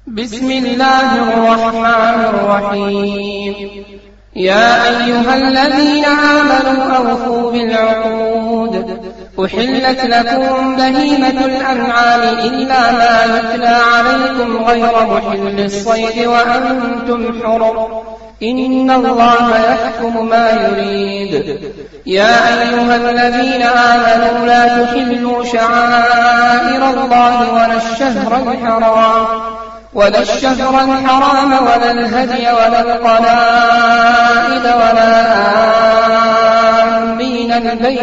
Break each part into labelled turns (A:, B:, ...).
A: بسم الله الرحمن الرحيم. يا أيها الذين آمنوا أوفوا بالعقود. أحلت لكم بهيمة الأنعام إلا ما يتلى عليكم غير محل الصيد وأنتم حرم، إن الله يحكم ما يريد. يا أيها الذين آمنوا لا تحلوا شعائر الله ولا الشهر الحرام ولا الهدي ولا القلائد ولا آمين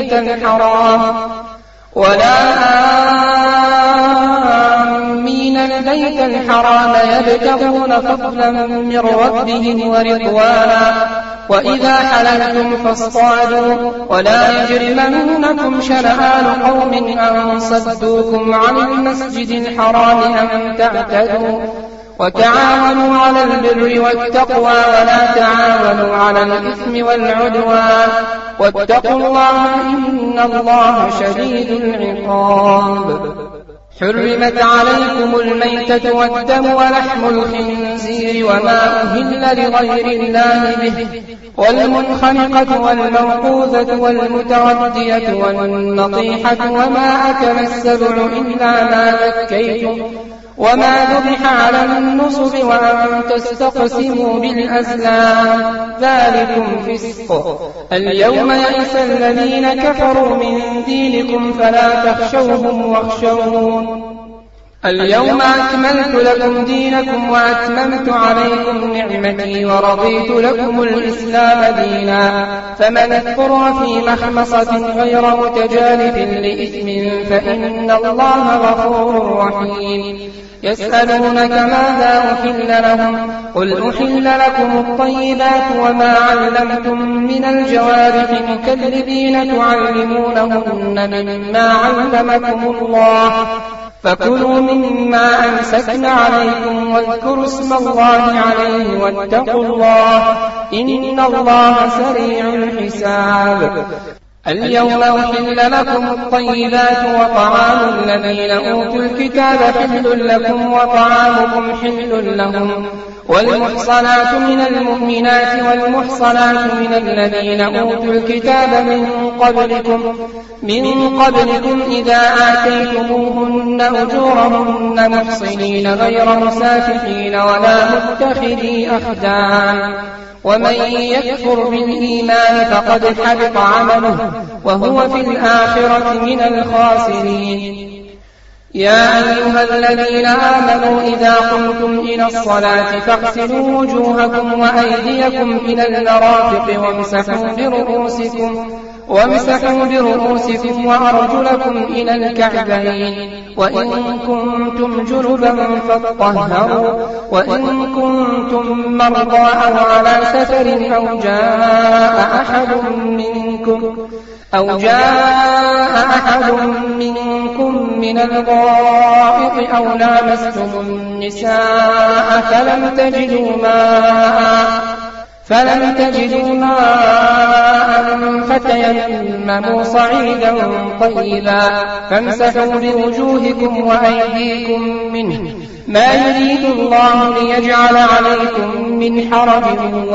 A: البيت الحرام يبتغون فضلا من ربهم ورضوانا، وإذا حللتم فاصطادوا، ولا يجرمنكم شنآن قوم أن صدوكم عن المسجد الحرام أن تعتدوا، وتعاونوا على البر والتقوى ولا تعاونوا على الإثم والعدوان، واتقوا الله إن الله شديد العقاب. حرمت عليكم الميتة والدم ولحم الخنزير وما أهل لغير الله به، والمنخنقة والموقوذة والمتردية والنطيحة وما أكل السبع إلا ما ذكيتم وما ذبح على النصب وأن تستقسموا بالأزلام، ذلكم فسق. اليوم يئس الذين كفروا من دينكم فلا تخشوهم واخشون. اليوم أكملت لكم دينكم وأتممت عليكم نعمتي ورضيت لكم الإسلام دينا، فمن اضطر في مخمصة غير متجانف لإثم فإن الله غفور رحيم. يسألونك ماذا أحل لهم، قل أحل لكم الطيبات وما علمتم من الجوارح مكلبين تعلمونهن مما علمكم الله، فكلوا مما أمسكن عليكم واذكروا اسم الله عليه واتقوا الله إن الله سريع الحساب. اليوم أحل لكم الطيبات وطعام الذين أوتوا الكتاب حل لكم وطعامكم حل لهم، والمحصنات من المؤمنات والمحصنات من الذين أوتوا الكتاب من قبلكم إذا آتيتموهن أجورهن محصنين غير مسافحين ولا متخذي أخدان، ومن يكفر بالإيمان فقد حبط عمله وهو في الآخرة من الخاسرين. يا أيها الذين آمنوا إذا قمتم إلى الصلاة فاغسلوا وجوهكم وأيديكم إلى المرافق وامسحوا برؤوسكم وأرجلكم إلى الكعبين، وإن كنتم جنبا فاطهروا، وإن كنتم مرضى أو على سفر أو جاء أحد منكم من الغائط أو لامستم النساء فلم تجدوا ماء فتيمموا صعيدا طيبا فامسحوا بوجوهكم وأيديكم منه، ما يريد الله ليجعل عليكم من حرج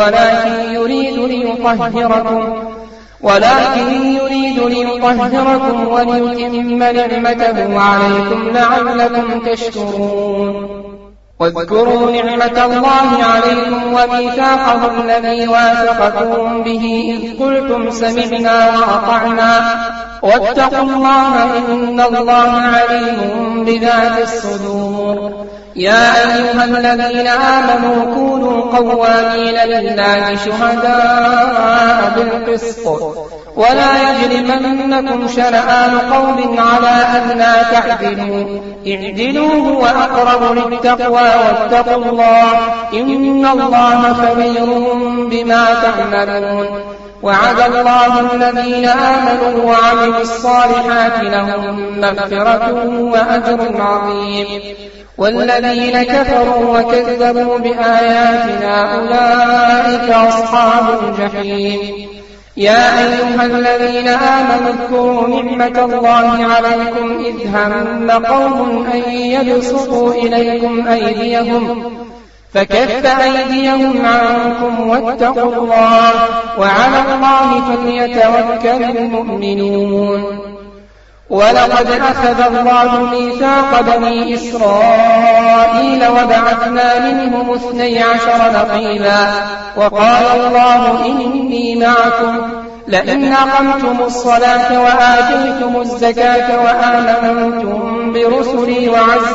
A: ولكن يريد ليطهركم وليتم نعمته عليكم لعلكم تشكرون. واذكروا نعمة الله عليكم وميثاقه الذي واثقكم به إذ قلتم سمعنا وأطعنا واتقوا الله إن الله عليم بذات الصدور. يا أيها الذين آمنوا كونوا قوامين لله شهداء بالقسط، ولا يجرمنكم شنآن قوم على ألا تعدلوا، اعدلوا هو أقرب للتقوى واتقوا الله إن الله خبير بما تعملون. وعد الله الذين آمنوا وعملوا الصالحات لهم مغفرة وأجر عظيم، والذين كفروا وكذبوا بآياتنا أولئك أصحاب الجحيم. يا أيها الذين آمنوا اذكروا نعمة الله عليكم إذ هم قوم أن يبسطوا إليكم أيديهم فكف أيديهم عنكم واتقوا الله وعلى الله فليتوكل المؤمنون. ولقد أخذ الله ميثاق بني إسرائيل وبعثنا منهم 12 نقيبا وقال الله إني معكم لئن أقمتم الصلاة وآتيتم الزكاة وآمنتم برسلي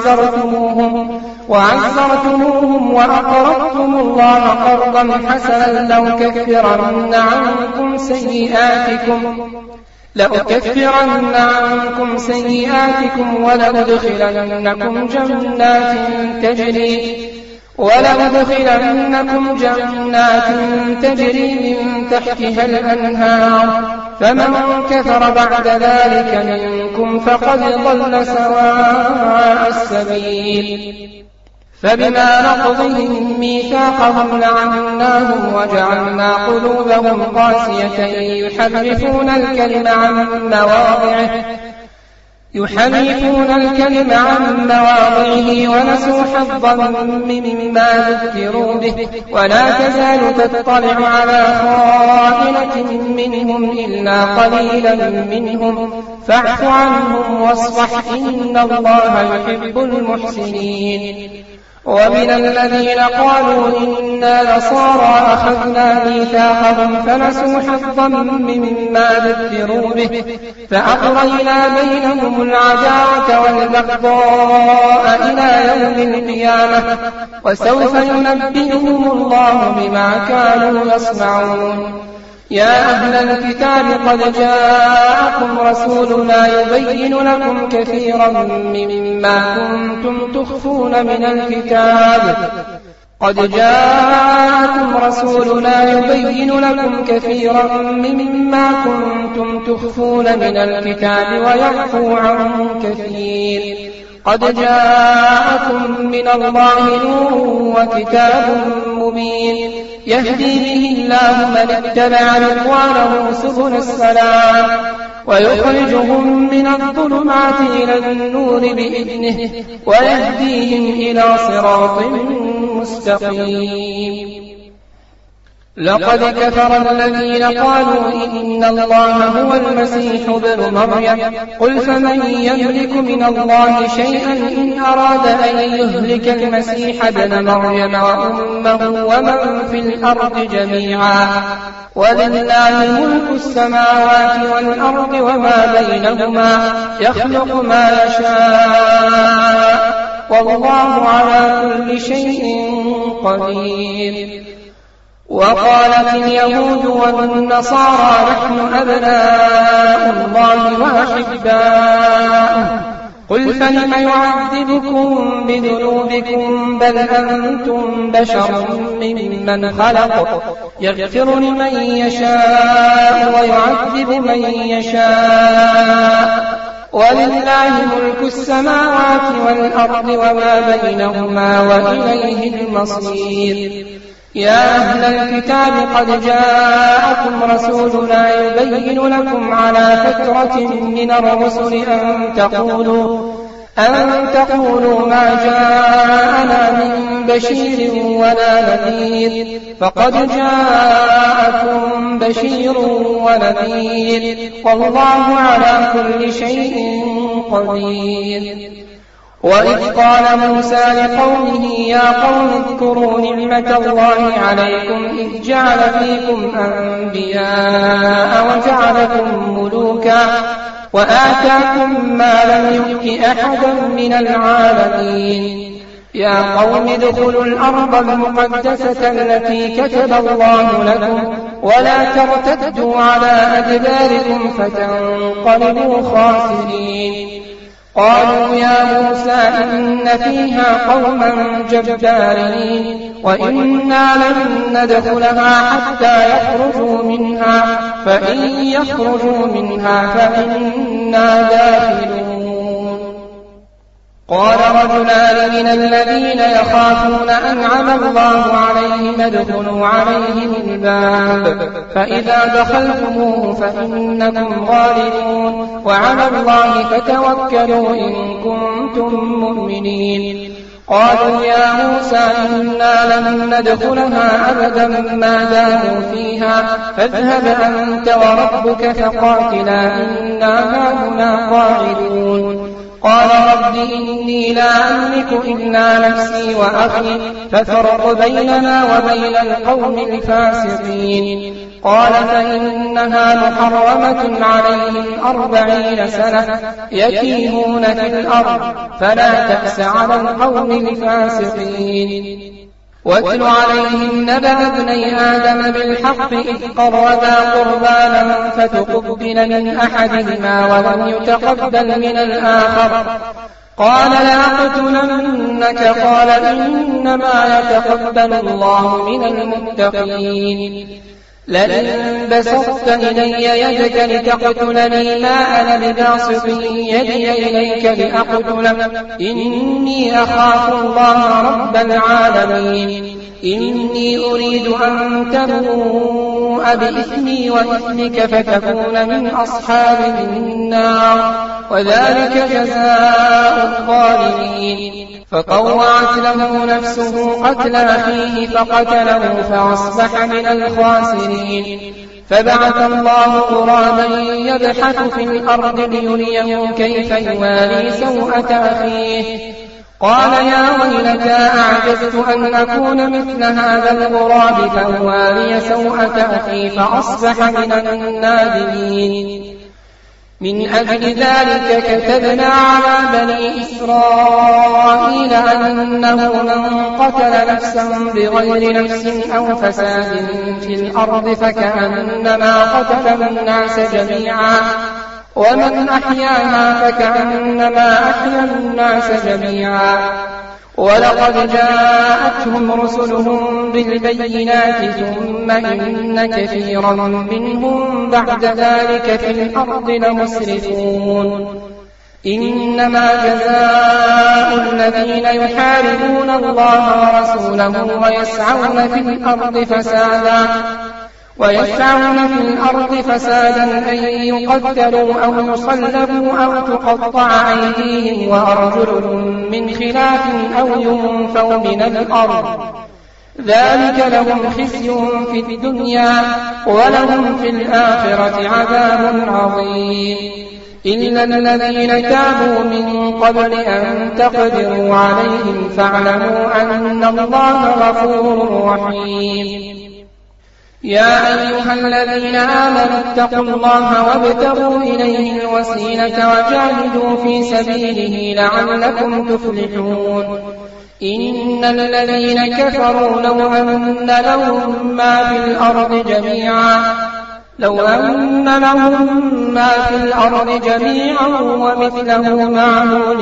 A: وعزرتموهم وأقرضتم الله قرضا حسنا لأكفرن عنكم سيئاتكم ولأدخلنكم جنات تجري من تحتها الأنهار فمن كفر بعد ذلك منكم فقد ضل سواء السبيل. فبما نقضهم ميثاقهم لعناهم وجعلنا قلوبهم قاسية يحرفون الكلم عن مواضعه ونسوا حظا مما ذكروا به ولا تزال تطلع على خائنة منهم إلا قليلا منهم فاعف عنهم واصفح إن الله يحب المحسنين. ومن الذين قالوا إنا نصارى أخذنا ميثاقهم فنسوا حظا مما ذكروا به فأغرينا بينهم العداوة والبغضاء إلى يوم القيامة وسوف ينبئهم الله بما كانوا يصنعون. يا أهل الكتاب قد جاءكم رسولنا يبين لكم كثيرا مما كنتم تخفون من الكتاب ويعفو عن كثير. قد جاءكم من الله نور وكتاب مبين يهدي به الله من اتبع رضوانه سبل السلام ويخرجهم من الظلمات إلى النور بإذنه ويهديهم إلى صراط مستقيم. لقد كفر الذين قالوا إن الله هو المسيح ابن مريم قل فمن يملك من الله شيئا إن أراد أن يهلك المسيح ابن مريم وأمه ومن في الأرض جميعا ولله ملك السماوات والأرض وما بينهما يخلق ما يشاء والله على كل شيء قدير. وقالت اليهود والنصارى نحن أبناء الله وأحباؤه قل فلم يعذبكم بذنوبكم بل أنتم بشر ممن خلق يغفر لمن يشاء ويعذب من يشاء ولله ملك السماوات والأرض وما بينهما وإليه المصير. يا أهل الكتاب قد جاءكم رسولنا يبين لكم على فترة من الرسل أن تقولوا ما جاءنا من بشير ولا نذير فقد جاءكم بشير ونذير والله على كل شيء قدير. وإذ قال موسى لقومه يا قوم اذكروا نعمة الله عليكم إذ جعل فيكم أنبياء وجعلكم ملوكا وآتاكم ما لم يؤت أحدا من العالمين. يا قوم ادخلوا الأرض المقدسة التي كتب الله لكم ولا ترتدوا على أدباركم فتنقلبوا خاسرين. قالوا يا موسى إن فيها قوما جبارين وإنا لن ندخلها حتى يخرجوا منها فإن يخرجوا منها فإنا داخلون. قال رجلان من الذين يخافون أنعم الله عليهم ادخلوا عليهم الباب فإذا دخلتموه فإنكم غالبون وعلى الله فتوكلوا إن كنتم مؤمنين. قالوا يا موسى إنا لن ندخلها أبدا ما داموا فيها فاذهب أنت وربك فقاتلا إنا هاهنا قاعدون. قال رب إني لا أملك إلا نفسي وأخي فافرق بيننا وبين القوم الفاسقين. قال فإنها محرمة عليهم 40 سنة يتيهون في الأرض فلا تأس على القوم الفاسقين. واتل عليهم نبأ ابني آدم بالحق إذ قربا قربانا فتقبل من أحدهما ولم يتقبل من الآخر قال لأقتلنك قال إنما يتقبل الله من المتقين. لئن بسطت إلي يدك لتقتلني ما أنا بباسط يدي إليك لأقتلك إني أخاف الله رب العالمين. إني أريد أن تبوء بإثمي وإثمك فتكون من أصحاب النار وذلك جزاء الظالمين. فطوعت له نفسه قتل أخيه فقتله فأصبح من الخاسرين. فبعث الله غرابا يبحث في الأرض ليريه كيف يواري سوءة أخيه قال يا ويلتى أعجزت أن أكون مثل هذا الغراب فأواري سوءة أخي فأصبح من النادمين. من أجل ذلك كتبنا على بني إسرائيل أنه من قتل نفسا بغير نفس أو فساد في الأرض فكأنما قتل الناس جميعا ومن أحياها فكأنما أحيا الناس جميعا. ولقد جاءتهم رسلهم بالبينات ثم إن كثيرا منهم بعد ذلك في الأرض لمسرفون. إنما جزاء الذين يحاربون الله ورسوله ويسعون في الأرض فسادا أن يقتلوا أو يصلبوا أو تقطع أيديهم وأرجلهم من خلاف أو ينفوا من الأرض ذلك لهم خزي في الدنيا ولهم في الآخرة عذاب عظيم. إلا الذين تابوا من قبل أن تقدروا عليهم فاعلموا أن الله غفور رحيم. يا أيها الذين آمنوا اتقوا الله وابتغوا إليه الوسيلة وجاهدوا في سبيله لعلكم تفلحون. إن الذين كفروا لو أن لهم ما في الأرض جميعا ومثله معه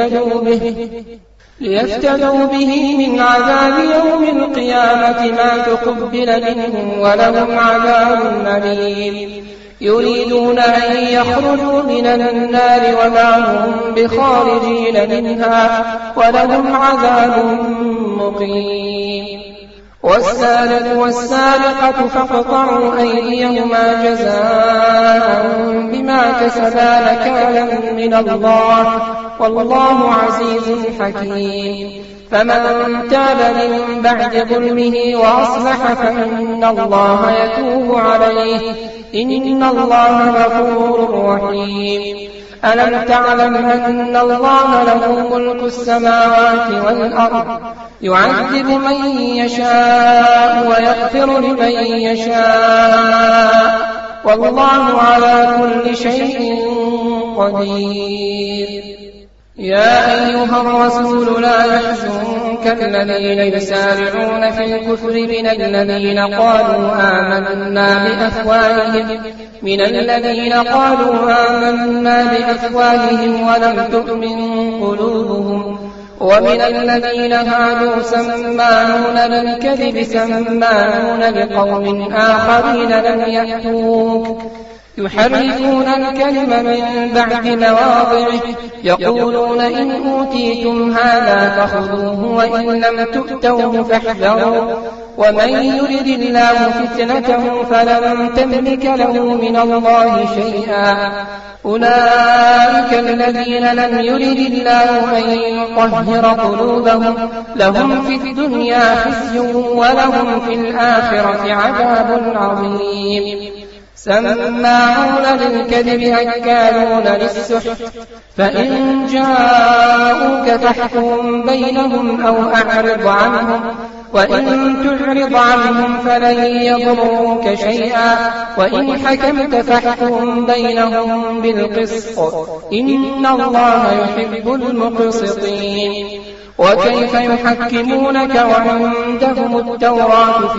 A: ليفتدوا به من عذاب يوم القيامة ما تقبل منهم ولهم عذاب أليم. يريدون أن يخرجوا من النار وما هم بخارجين منها ولهم عذاب مقيم. والسارق والسارقة فاقطعوا أيديهما جزاء بما كسبا نكالا من الله والله عزيز حكيم. فمن تاب من بعد ظلمه وأصلح فإن الله يتوب عليه إن الله غفور رحيم. ألم تعلم أن الله له ملك السماوات والأرض يعذب من يشاء ويغفر لمن يشاء والله على كل شيء قدير. يا أيها الرسول لا يحزنك الذين يسارعون في الكفر من الذين قالوا آمنا بأفواههم ولم تؤمن قلوبهم ومن الذين هادوا سماعون للكذب سماعون لقوم آخرين لم يأتوك يحرفون الكلم من بعد مواضعه يقولون إن أوتيتم هذا فخذوه وإن لم تؤتوه فاحذروا ومن يرد الله فتنته فلن تملك له من الله شيئا أولئك الذين لم يرد الله أن يطهر قلوبهم لهم في الدنيا خزي ولهم في الآخرة عذاب عظيم سماعون للكذب أكالون للسحت فإن جاءوك فاحكم بينهم أو أعرض عنهم وإن تعرض عنهم فلن يضروك شيئا وإن حكمت فاحكم بينهم بالقسط إن الله يحب المقسطين وكيف يحكمونك وعندهم التوراة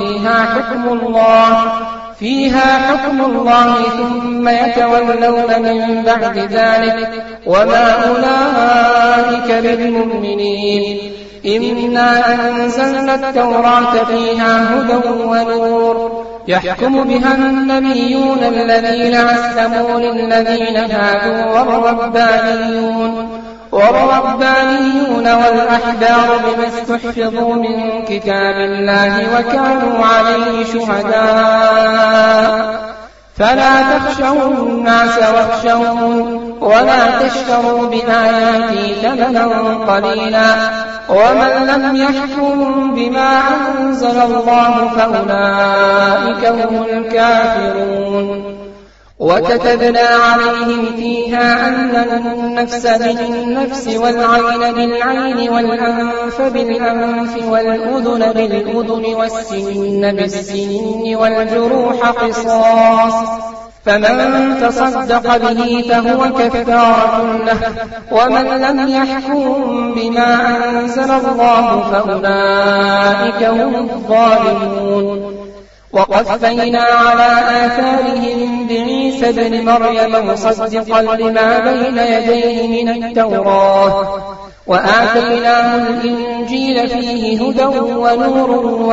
A: فيها حكم الله ثم يتولون من بعد ذلك وما أولئك بالمؤمنين إنا أنزلنا التوراة فيها هدى ونور يحكم بها النبيون الذين أسلموا للذين هادوا والربانيون والأحبار بما استحفظوا من كتاب الله وكانوا عليه شهداء فلا تخشوا الناس واخشون ولا تشتروا بآياتي ثمنا قليلا ومن لم يحكم بما أنزل الله فأولئك هم الكافرون وكتبنا عليهم فيها أن النفس بالنفس والعين بالعين والأنف بالأنف والأذن بالأذن والسن بالسن والجروح قصاص فمن تصدق به فهو كفارة له ومن لم يحكم بما أنزل الله فأولئك هم الظالمون وقفينا على آثارهم بعيسى ابن مريم مصدقا لما بين يديه من التوراة وآتيناه الإنجيل فيه هدى ونور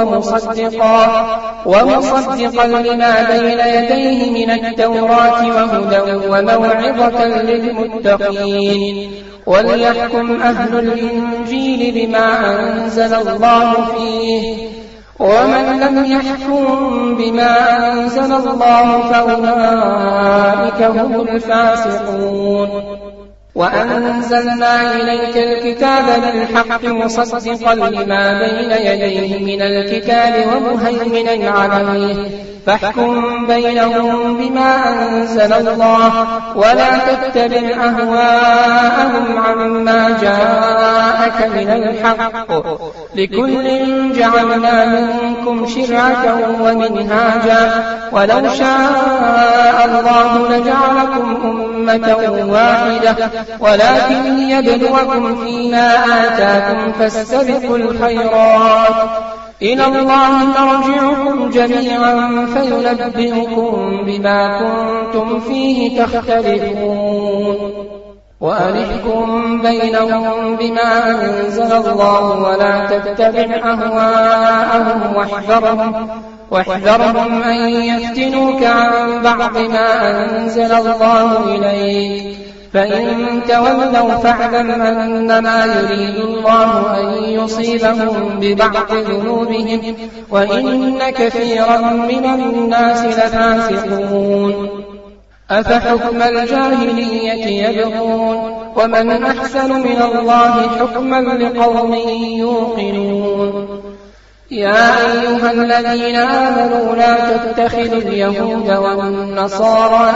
A: ومصدقا لما بين يديه من التوراة وهدى وموعظة للمتقين وليحكم أهل الإنجيل بما أنزل الله فيه ومن لم يحكم بما أنزل الله فأولئك هم الفاسقون وأنزلنا إليك الكتاب بالحق مصدقا لما بين يديه من الكتاب ومهيمنا عليه فاحكم بينهم بما أنزل الله ولا تتبع أهواءهم عما جاءك من الحق لكل جعلنا منكم شرعة ومنهاجا ولو شاء الله لجعلكم أمة واحدة ولكن يبلوكم فيما آتاكم فاستبقوا الخيرات إلى الله مرجعكم جميعا فينبئكم بما كنتم فيه تختلفون وأنحكم بينهم بما أنزل الله ولا تتبع أهواءهم واحذرهم أن يفتنوك عن بعض ما أنزل الله إليك فإن تولوا فاعلم أنما يريد الله أن يصيبهم ببعض ذنوبهم وإن كثيرا من الناس لفاسقون أفحكم الجاهلية يبغون ومن أحسن من الله حكما لقوم يوقنون يا أيها الذين آمنوا لا تتخذوا اليهود والنصارى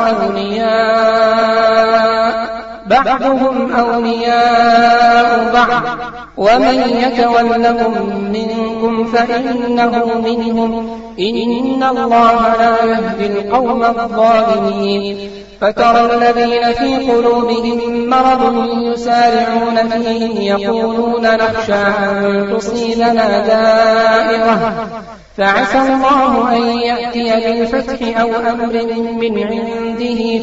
A: أولياء بعضهم أولياء بعض ومن يتولهم منكم فإنه منهم إن الله لا يهدي القوم الظالمين فترى الذين في قلوبهم مرض يسارعون فيهم يقولون نخشى أن تصيبنا دائرة فعسى الله أن يأتي بالفتح أو أمر من عنده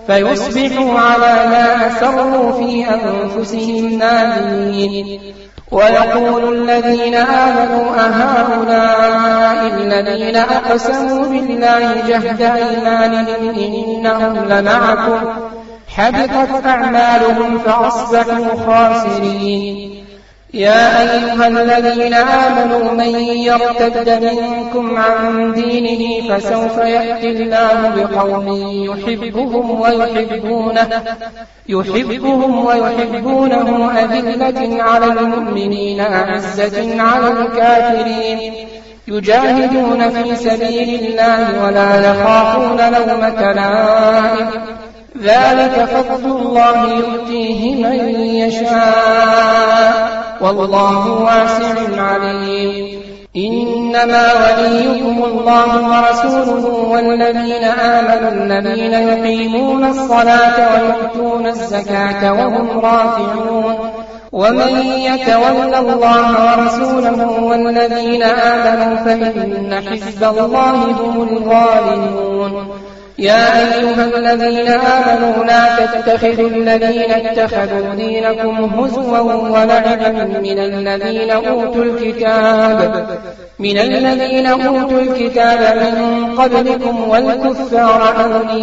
A: فيصبحوا على ما أسروا في أنفسهم نادمين ويقول الذين آمنوا أهؤلاء الذين أقسموا بالله جهد أيمانهم إنهم لمعكم حبطت أعمالهم فأصبحوا خاسرين. يا أيها الذين آمنوا من يرتد منكم عن دينه فسوف يأتي الله بقوم يحبهم ويحبونه أذلة على المؤمنين أعزة على الكافرين يجاهدون في سبيل الله ولا يخافون لومة لائم ذلك فضل الله يؤتيه من يشاء والله واسع عليم. إنما وليكم الله ورسوله والذين آمنوا الذين يقيمون الصلاة ويؤتون الزكاة وهم راكعون ومن يتول الله ورسوله والذين آمنوا فإن حزب الله هم الغالبون. يا أيها الذين آمنوا لا تتخذوا الذين اتخذوا دينكم هزوا ولعبا من الذين أوتوا الكتاب من قبلكم والكفار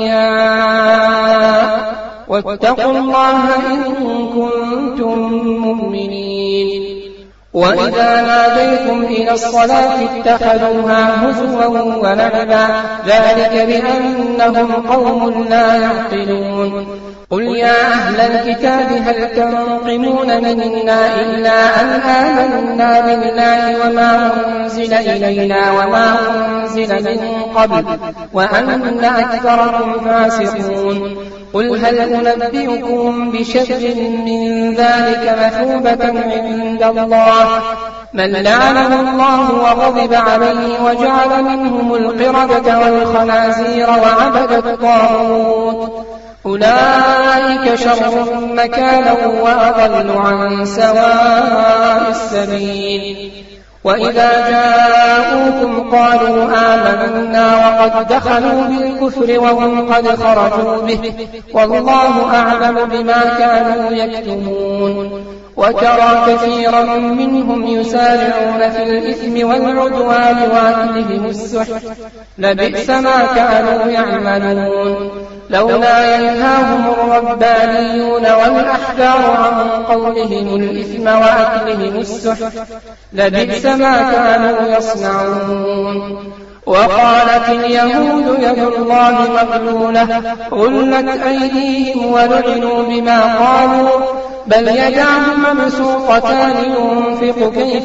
A: أولياء واتقوا الله إن كنتم مؤمنين. وإذا ناديتم إلى الصلاة اتخذوها هزوا ولعبا ذلك بأنهم قوم لا يعقلون. قل يا أهل الكتاب هل تنقمون منا إلا أن آمنا بالله وما أنزل إلينا وما أنزل من قبل وأن أكثركم فاسقون. قل هل أنبئكم بشر من ذلك مثوبة عند الله من لعنه الله وغضب عليه وجعل منهم القردة والخنازير وعبد الطاغوت أولئك شر مكانا وأضل عن سواء السبيل. وإذا جاءوكم قالوا آمنا وقد دخلوا بالكفر وهم قد خرجوا به والله أعلم بما كانوا يكتمون. وترى كثيرا منهم يسارعون في الإثم والعدوان وأكلهم السحت لبئس ما كانوا يعملون. لولا ينهاهم الربانيون والأحبار عن قولهم الإثم وأكلهم السحت لبئس ما كانوا يصنعون. وقالت اليهود يد الله مغلولة غلت أيديهم ولعنوا بما قالوا بل يداه مبسوطتان ينفق كيف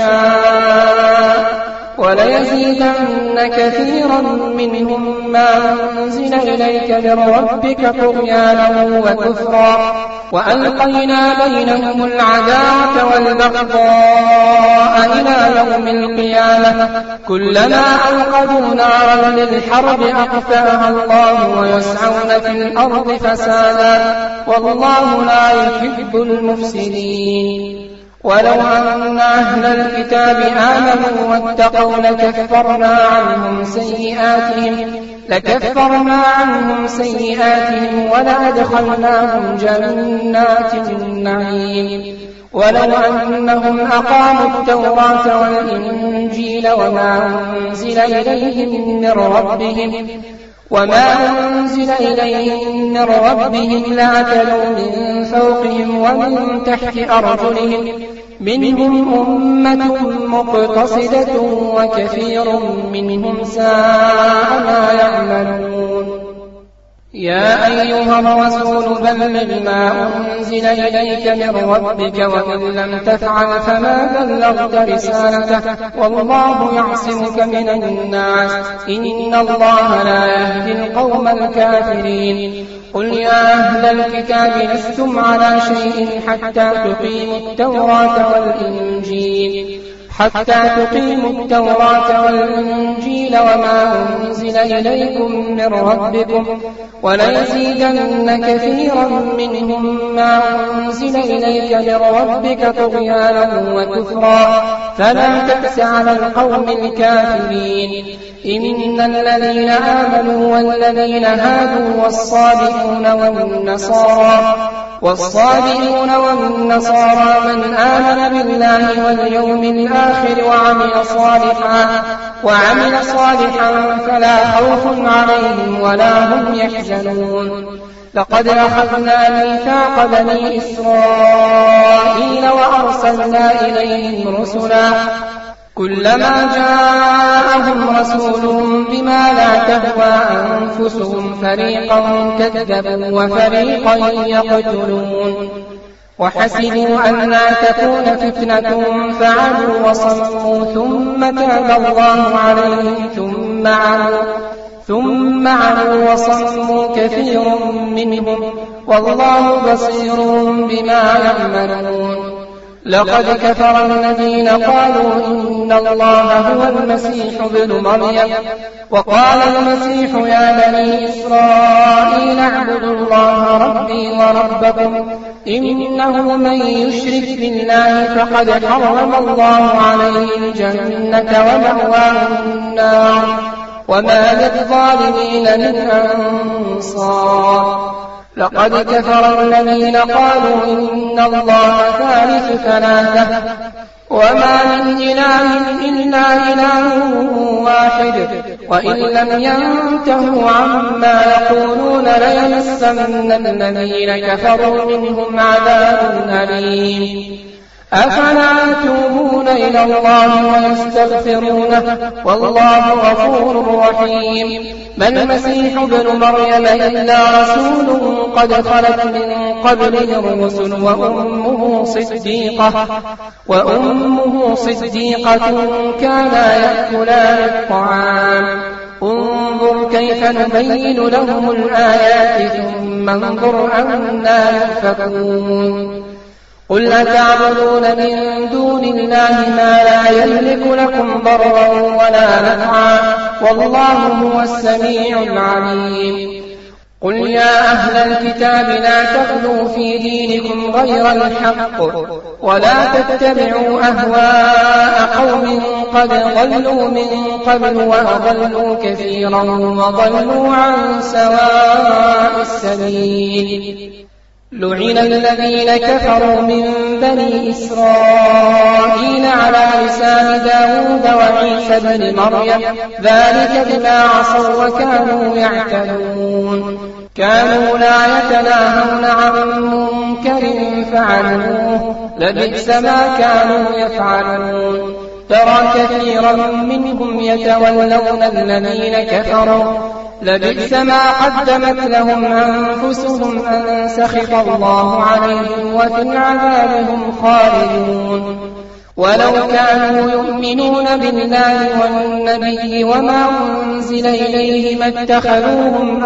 A: يشاء وليزيدن كثيرا منهم ما أنزل إليك من ربك طغيانا وكفرا وألقينا بينهم العداوة والبغضاء إلى يوم القيامة كلما أوقدوا نارا للحرب أطفأها الله ويسعون في الأرض فسادا والله لا يحب المفسدين. ولو أن أهل الكتاب آمنوا واتقوا لكفرنا عنهم سيئاتهم ولأدخلناهم جنات النعيم. ولو أنهم أقاموا التوراة والإنجيل وما أنزل إليهم من ربهم لأكلوا من فوقهم ومن تحت أرجلهم منهم أمة مقتصدة وكثير منهم ساء ما يعملون. يا أيها الرسول بلغ ما أنزل إليك من ربك وإن لم تفعل فما بلغت رسالته والله يعصمك من الناس إن الله لا يهدي القوم الكافرين. قل يا أهل الكتاب لستم على شيء حتى تقيموا التوراة والإنجيل وما أنزل إليكم من ربكم وليزيدن كثيرا منهم ما أنزل إليك من ربك طغيانا وكفرا فلا تأس على القوم الكافرين. إن الذين آمنوا والذين هادوا والصابئون والصابئون والنصارى من آمن بالله واليوم الآخر وعمل صالحا فلا خوف عليهم ولا هم يحزنون. لقد أخذنا ميثاق بني إسرائيل وأرسلنا إليهم رسلا كلما جاءهم رسول بما لا تهوى أنفسهم فريقا كذبوا وفريقا يقتلون وحسبوا أن لا تكون فتنة فعلوا وصموا ثم تاب الله عليهم ثم عموا وصموا كثير منهم والله بصير بما يعملون. لقد كفر الذين قالوا إن الله هو المسيح ابن مريم وقال المسيح يا بني إسرائيل اعبدوا الله ربي وربكم إنه من يشرك بالله فقد حرم الله عليه الجنة ومأواه النار وما للظالمين من أنصار. لقد كفر الذين قالوا إن الله ثالث ثلاثة وما من إله إلا إله واحد وإن لم ينتهوا عما يقولون ليمسن الذين كفروا منهم عذاب أليم. أفلا يتوبون إلى الله ويستغفرونه والله غفور رحيم. ما المسيح ابن مريم إلا رسول قد خلت من قبله الرسل وأمه صديقة كانا يأكلان الطعام. انظر كيف نبين لهم الآيات ثم انظر أنا يؤفكون. قل أتعبدون من دون الله ما لا يملك لكم ضرا ولا نفعا والله هو السميع العليم. قل يا أهل الكتاب لا تغلوا في دينكم غير الحق ولا تتبعوا أهواء قوم قد ضلوا من قبل وأضلوا كثيرا وضلوا عن سواء السبيل. لعن الذين كفروا من بني إسرائيل على لسان داود وعيسى بن مريم ذلك بما عصوا وكانوا يعتدون. كانوا لا يتناهون عن منكر فعلوه لبئس ما كانوا يفعلون. ترى كثيرا منهم يتولون الذين كفروا لبئس ما قدمت لهم أنفسهم أن سخط الله عليهم وفي العذاب هم خالدون. ولو كانوا يؤمنون بالله والنبي وما أنزل إليه ما اتخذوهم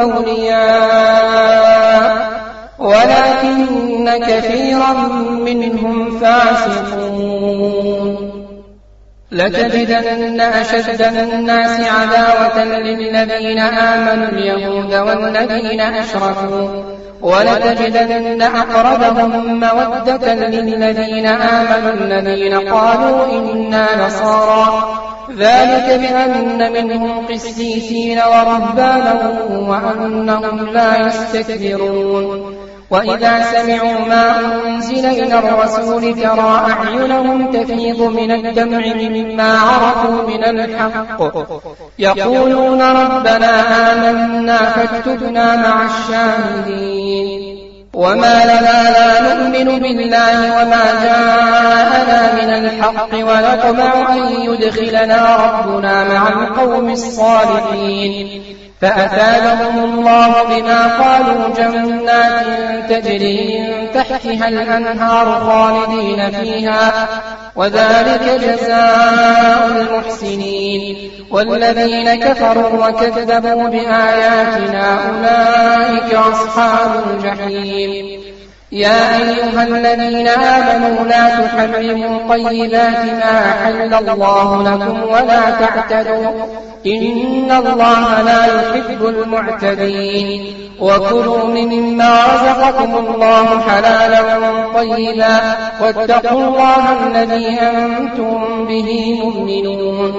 A: أولياء ولكن كثيرا منهم فاسقون. لتجدن أشد الناس عداوة للذين آمنوا اليهود والذين أشركوا ولتجدن أقربهم مودة للذين آمنوا الذين قالوا إنا نصارى ذلك بأن منهم قسيسين ورهبانا وأنهم لا يستكبرون. وإذا سمعوا ما أنزل إلى الرسول ترى أعينهم تفيض من الدمع مما عرفوا من الحق يقولون ربنا آمنا فاكتبنا مع الشاهدين. وما لنا لا نؤمن بالله وما جاءنا من الحق ونطمع أن يدخلنا ربنا مع القوم الصالحين فأثابهم الله بما قالوا جنات تجري من تحتها الأنهار خالدين فيها وذلك جزاء المحسنين. والذين كفروا وكذبوا بآياتنا أولئك أصحاب الجحيم. يا أيها الذين آمنوا لا تحرموا طيبات ما أحل الله لكم ولا تعتدوا إن الله لا يحب المعتدين. وكلوا مما رزقكم الله حلالا طيبا واتقوا الله الذي أنتم به مؤمنون.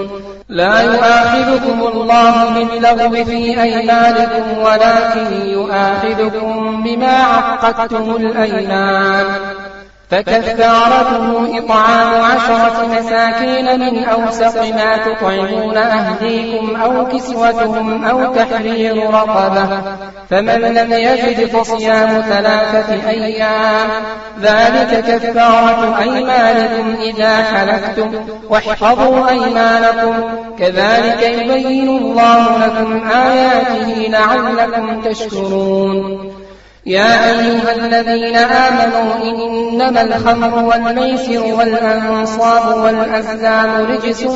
A: لا يؤاخذكم الله باللغو في أيمانكم ولكن يؤاخذكم بما عقدتم الأيمان، فكفارته إطعام 10 مساكين من أوسط ما تطعمون أهليكم أو كسوتهم أو تحرير رقبة، فمن لم يجد فصيام 3 أيام، ذلك كفارة أيمانكم إذا حلفتم، واحفظوا أيمانكم، كذلك يبين الله لكم آياته لعلكم تشكرون. يا أيها الذين آمنوا إنما الخمر والميسر والأنصاب والأزلام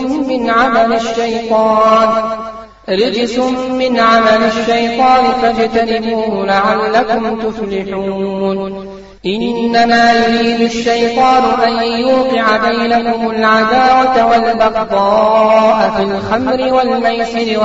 A: رجس من عمل الشيطان فاجتنبوه لعلكم تفلحون. إنما يريد الشيطان أن يوقع بينكم العداوة والبغضاء في الخمر والميسر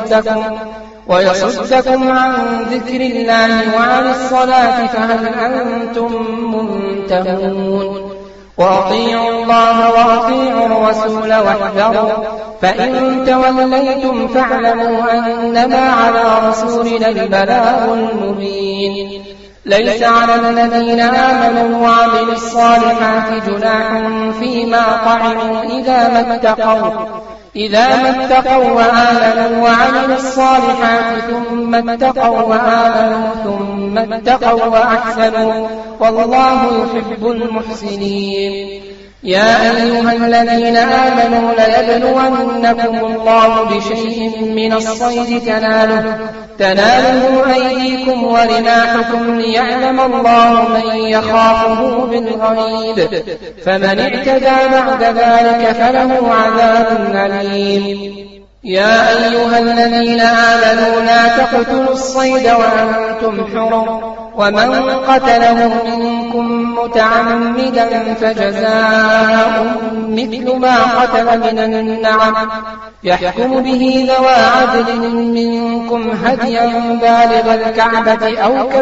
A: ويصدكم عن ذكر الله وعن الصلاة، فهل أنتم منتهون؟ وأطيعوا الله وأطيعوا الرسول واحذروا، فإن توليتم فاعلموا أنما على رسولنا البلاغ المبين. ليس على الذين آمنوا وعملوا الصالحات جناح فيما طعموا إذا ما اتقوا وآمنوا وعملوا الصالحات ثم اتقوا وآمنوا ثم اتقوا وأحسنوا، والله يحب المحسنين. يا أيها الذين آمنوا ليبلونكم الله بشيء من الصيد تناله أيديكم ورماحكم ليعلم الله من يخافه بالغيب، فمن اعتدى بعد ذلك فله عذاب أليم. يا أيها الذين آمنوا لا تقتلوا الصيد وأنتم حرم، ومن قتله منكم متعمدا فجزاء مثل ما قتل من النعم، يحكم به ذوى عدل منكم هديا بالغ الكعبة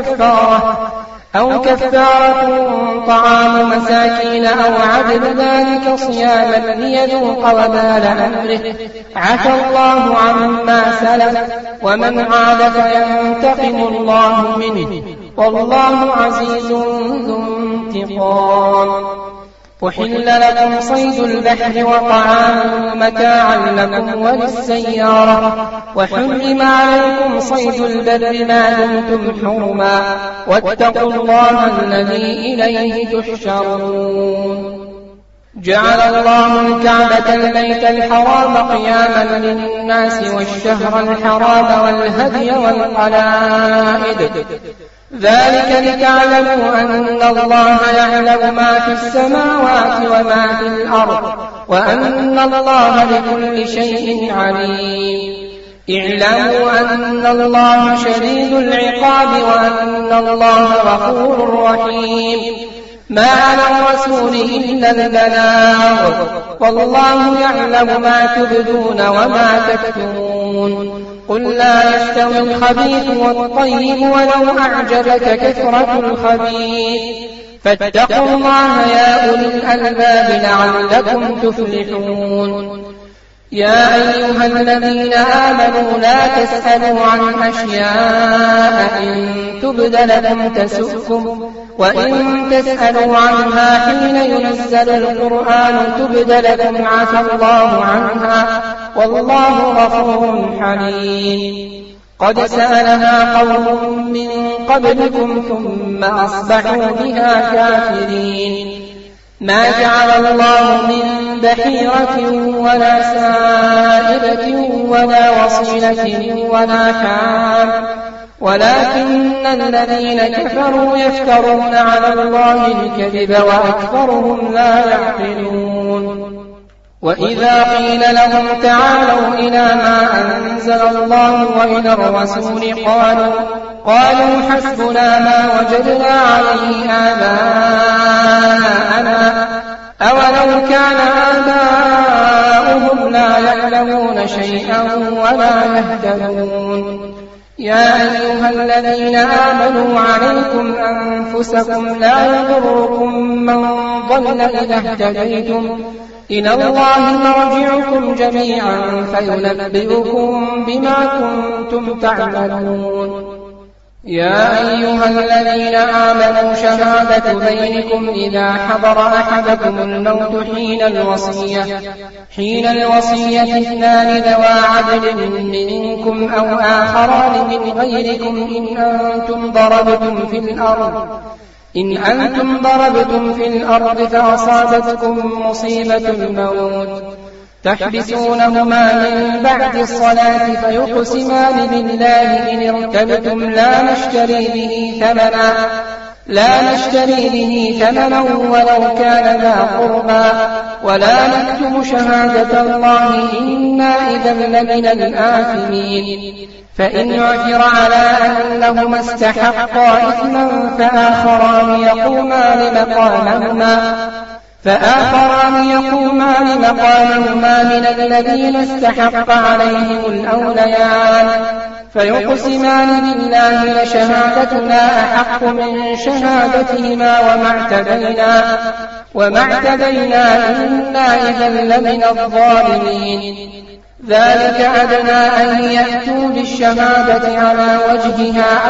A: أو كفارة طعام مساكين أو عدل ذلك صياما ليذوق وبال أمره، عفى الله عما سلف، ومن عاد فينتقم الله منه، والله عزيز ذو انتقام. أحل لكم صيد البحر وطعامه متاعا لكم وللسيارة، وحرم عليكم صيد البر ما دمتم حرما، واتقوا الله الذي إليه تحشرون. جعل الله الكعبة البيت الحرام قياما للناس والشهر الحرام والهدي والقلائد، ذلك لتعلموا أن الله يعلم ما في السماوات وما في الأرض، وأن الله بكل شيء عليم. اعلموا أن الله شديد العقاب وأن الله غفور رحيم. ما على الرسول إلا البلاغ، والله يعلم ما تبدون وما تكتمون. قل لا يستوي الخبيث والطيب ولو أعجبك كثرة الخبيث، فاتقوا الله يا أولي الألباب لعلكم تفلحون. يا أيها الذين آمنوا لا تسألوا عن أشياء إن تبد لكم تسؤكم، وإن تسألوا عنها حين ينزل القرآن تبد لكم عفى الله عنها، والله غفور حليم. قد سألها قوم من قبلكم ثم أصبحوا بها كافرين. ما جعل الله من بحيرة ولا سائبة ولا وصيلة ولا حام، ولكن الذين كفروا يفترون على الله الكذب وأكثرهم لا يعقلون. وإذا قيل لهم تعالوا إلى ما أنزل الله وإلى الرسول قالوا حسبنا ما وجدنا عليه آباءنا، أولو كان آباؤهم لا يعلمون شيئا ولا يهتدون. يا أيها الذين آمنوا عليكم أنفسكم لا يضركم من ضل إذا اهتديتم إلى الله مرجعكم جميعا فينبئكم بما كنتم تعملون. يا أيها الذين آمنوا شهادة بينكم إذا حضر أحدكم الموت حين الوصية اثنان ذوى عدل منكم أو آخران من غيركم إن أنتم ضربتم في الأرض فأصابتكم مصيبة الموت تحبسونهما من بعد الصلاة فيقسمان بالله إن ارتبتم لا نشتري به ثمنا ولو كان ذا قربى ولا نكتم شهادة الله إنا إذا لمن الآثمين. فإن عثر على أنهما استحقا إثما فآخران يقومان مقامهما من الذين استحق عليهم الأوليان فيقسمان بالله لشهادتنا أحق من شهادتهما وما اعتدينا إنا إذا لمن الظالمين. ذلك أدنى أن يأتوا بالشهادة على وجهها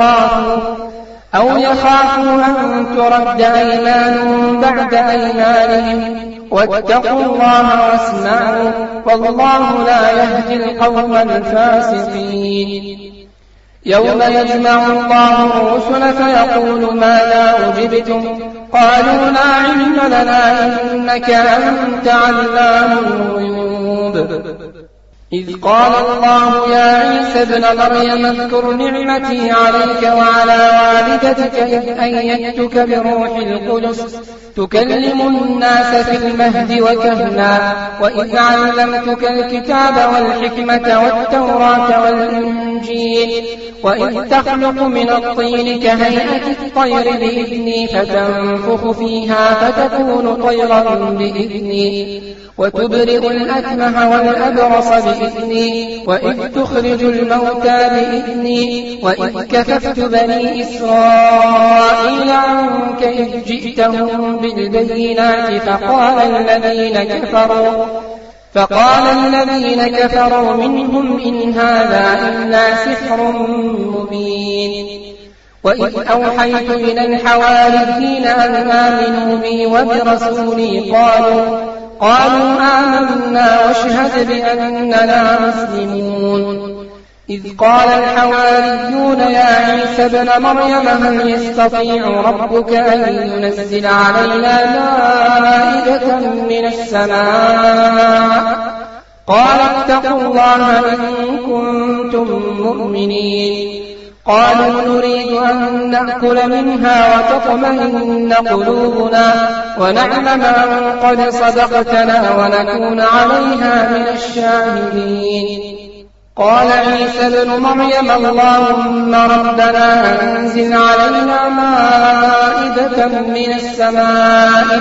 A: أو يخافوا أن ترد أيمان بعد أيمانهم واتقوا الله واسمعوا والله لا يهدي القوم الفاسقين. يوم يجمع الله الرسل فيقول ماذا أجبتم قالوا لا علم لنا إنك أنت علام الغيوب. إذ قال الله يا عيسى ابن مريم اذكر نعمتي عليك وعلى والدتك إذ أيدتك بروح القدس تكلم الناس في المهد وكهلا وإذ علمتك الكتاب والحكمة والتوراة والإنجيل وإذ تخلق من الطين كهيئة الطير بإذني فتنفخ فيها فتكون طيرا بإذني وتبرئ الأكمه والأبرص بإذني وإذ تخرج الموتى بإذني وإذ كففت بني إسرائيل عنك إذ جئتهم بالبينات فقال الذين كفروا منهم إن هذا إلا سحر مبين. وإذ أوحيت إلى الحواريين أن آمنوا بي وبرسولي قالوا آمنا واشهد بأننا مسلمون. إذ قال الحواريون يا عيسى ابن مريم هل يستطيع ربك أن ينزل علينا مائدة من السماء قال اتقوا الله إن كنتم مؤمنين. قالوا نريد أن نأكل منها وتطمئن قلوبنا ونعلم أن قد صدقتنا ونكون عليها من الشاهدين. قال عيسى ابن مريم اللهم ربنا أنزل علينا مائدة من السماء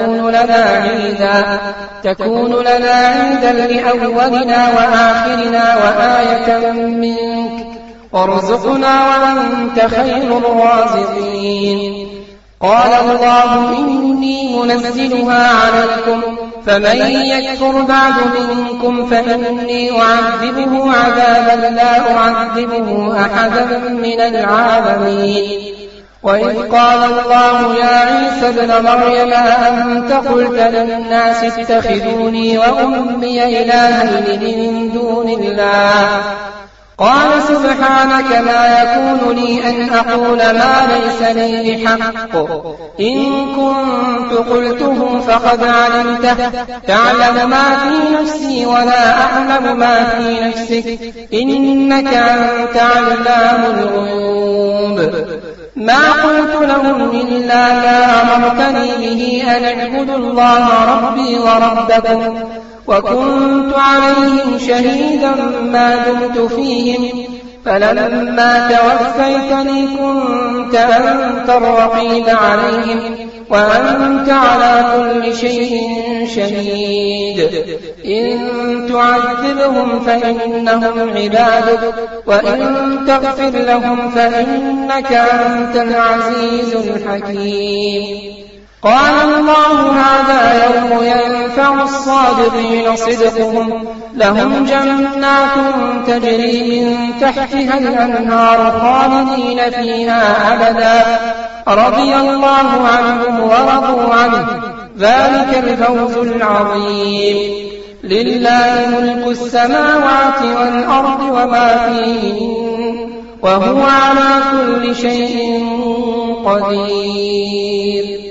A: تكون لنا عيدا لأولنا وآخرنا وآية منك وارزقنا وأنت خير الرازقين. قال الله إني منزلها عليكم فمن يكفر بعد منكم فإني أعذبه عذابا لا أعذبه أحدا من العالمين. وإذ قال الله يا عيسى ابن مريم أأنت قلت للناس اتخذوني وأمي إلهين من دون الله قال سبحانك ما يكون لي أن أقول ما ليس لي بحق إن كنت قلته فقد علمته تعلم ما في نفسي ولا أعلم ما في نفسك إنك أنت علام الغيوب. ما قلت لهم إلا ما أمرتني به أن اعبدوا الله ربي وربكم وكنت عليهم شهيدا ما دمت فيهم فلما توفيتني كنت أنت الرقيب عليهم وأنت على كل شيء شهيد. إن تعذبهم فإنهم عبادك وإن تغفر لهم فإنك أنت العزيز الحكيم. قال الله هذا يوم ينفع الصادقين صدقهم لهم جنات تجري من تحتها الأنهار خالدين فيها أبدا رضي الله عنهم ورضوا عنه ذلك الفوز العظيم لله ملك السماوات والأرض وما فيهن وهو على كل شيء قدير